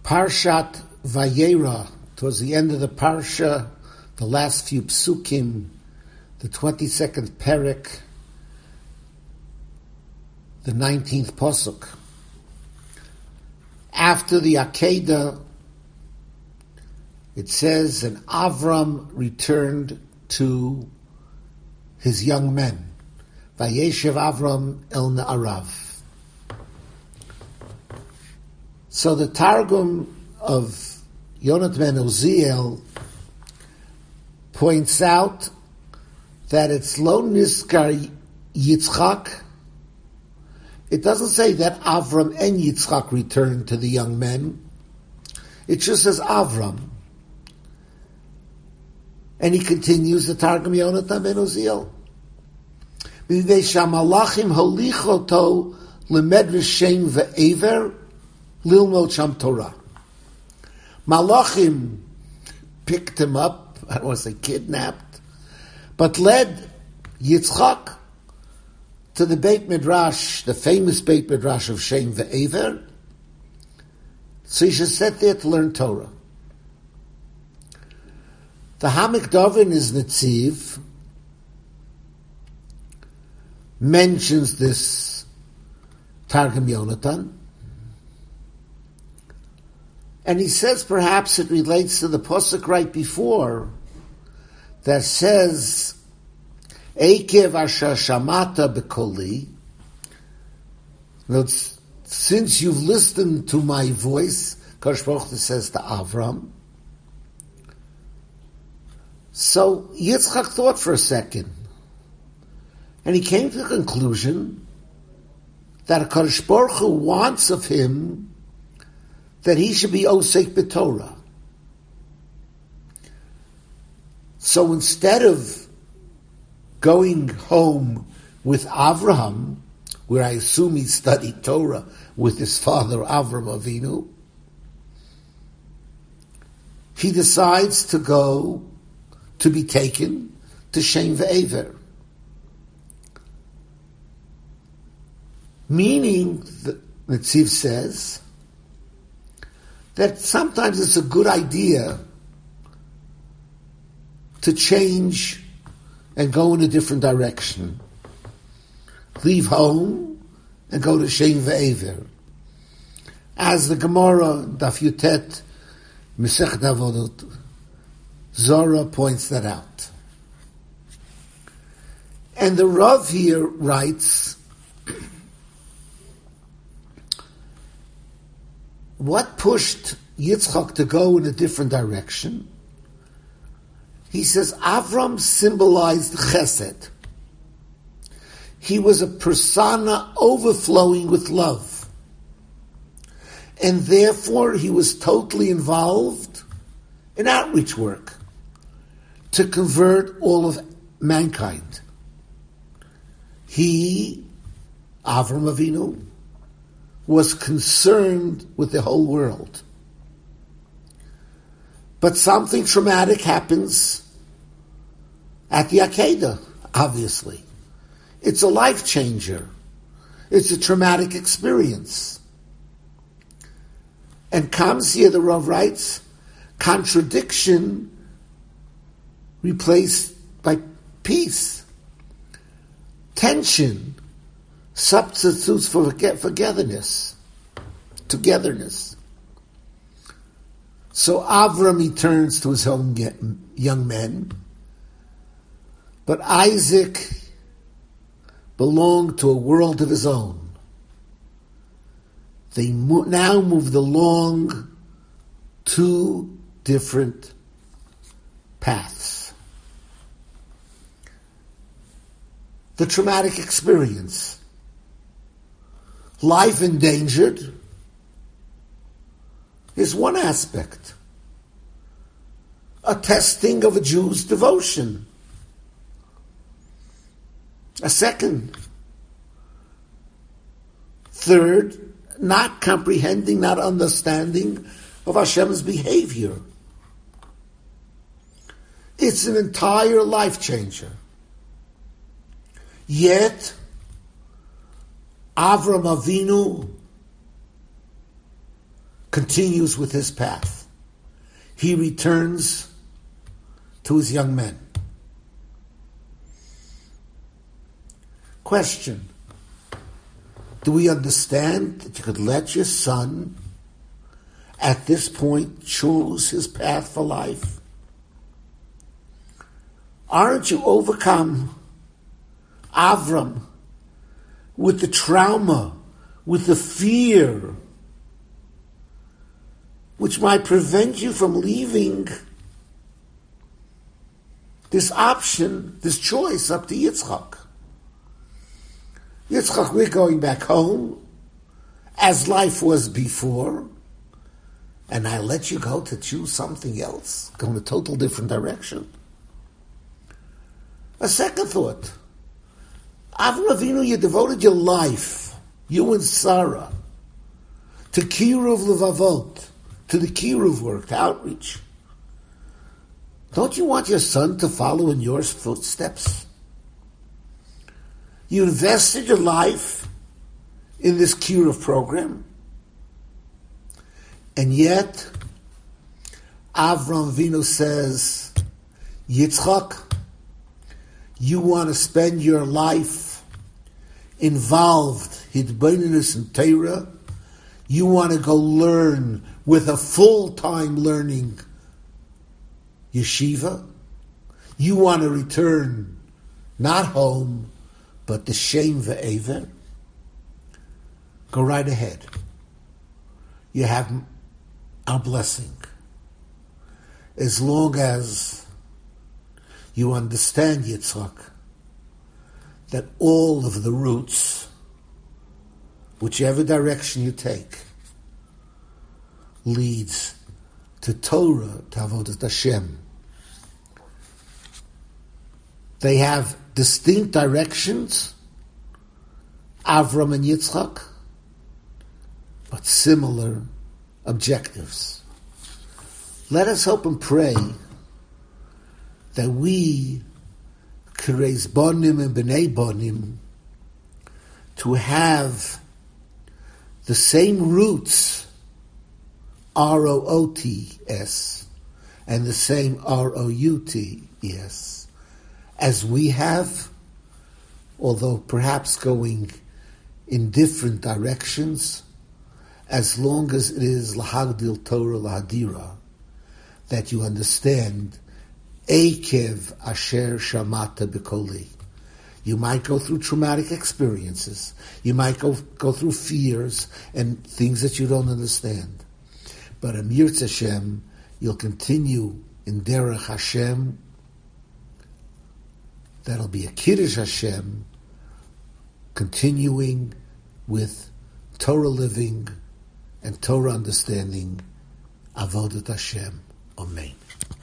Parshat Vayera, towards the end of the Parsha, the last few psukim, the 22nd Perek, the 19th Posuk. After the Akedah, it says, and Avram returned to his young men. Vayeshev Avram el Na'arav. So the Targum of Yonat ben Uziel points out that it's Lo Nizkar Yitzchak. It doesn't say that Avram and Yitzchak returned to the young men. It just says Avram. And he continues the Targum Yonat ben Uziel. V'vei shamalachim holichoto lemedrash shem ve'ever Lilmod Sham Torah. Malachim picked him up, I don't want to say kidnapped, but led Yitzchak to the Beit Midrash, the famous Beit Midrash of Shem Ve'ever, so he should sit there to learn Torah. The Hamek Dovin is Netziv, mentions this Targum Yonatan, and he says perhaps it relates to the Pasuk right before that says, Eikev asher shamata bekoli. Since you've listened to my voice, Kosh Baruch Hu says to Avram. So Yitzchak thought for a second, and he came to the conclusion that Kosh Baruch Hu wants of him that he should be Osek B'Torah. So instead of going home with Avraham, where I assume he studied Torah with his father Avram Avinu, he decides to go to be taken to Shem Ve'ever. Meaning, the Netziv says, that sometimes it's a good idea to change and go in a different direction. Leave home and go to Shem Ve'ever. As the Gemara, Daf Yutet, Masechet Avodot, Zora points that out. And the Rav here writes, what pushed Yitzchak to go in a different direction? He says Avram symbolized chesed. He was a persona overflowing with love. And therefore he was totally involved in outreach work to convert all of mankind. He, Avram Avinu, was concerned with the whole world. But something traumatic happens at the Akedah, obviously. It's a life changer. It's a traumatic experience. And comes here, the Rav writes, contradiction replaced by peace. Tension substitutes for togetherness. So Avram, he turns to his own young men, but Isaac belonged to a world of his own. They now moved along two different paths. The traumatic experience, life endangered, is one aspect. A testing of a Jew's devotion. A second. Third, not comprehending, not understanding of Hashem's behavior. It's an entire life changer. Yet, Avram Avinu continues with his path. He returns to his young men. Question: do we understand that you could let your son at this point choose his path for life? Aren't you overcome, Avram, with the trauma, with the fear, which might prevent you from leaving this option, this choice up to Yitzchak? Yitzchak, we're going back home as life was before, and I let you go to choose something else, go in a total different direction. A second thought. Avram Avinu, you devoted your life, you and Sarah, to Kiruv Levavot, to the Kiruv work, to outreach. Don't you want your son to follow in your footsteps? You invested your life in this Kiruv program, and yet Avram Avinu says, Yitzchak, you want to spend your life involved, Hidbaininus and Torah. You want to go learn with a full-time learning yeshiva. You want to return not home, but the Shem Ve'ever. Go right ahead. You have our blessing. As long as you understand, Yitzchak, that all of the routes, whichever direction you take, leads to Torah, to Avodat Hashem. They have distinct directions, Avram and Yitzchak, but similar objectives. Let us hope and pray that we could raise bonim and b'nei bonim to have the same roots, R-O-O-T-S, and the same R-O-U-T-E-S, as we have, although perhaps going in different directions, as long as it is lahagdil Torah lahadira, that you understand Ekev asher shamata b'koli. You might go through traumatic experiences. You might go through fears and things that you don't understand. But Amir Hashem, you'll continue in Derech Hashem. That'll be a Kiddush Hashem, continuing with Torah living and Torah understanding, Avodat Hashem. Amen.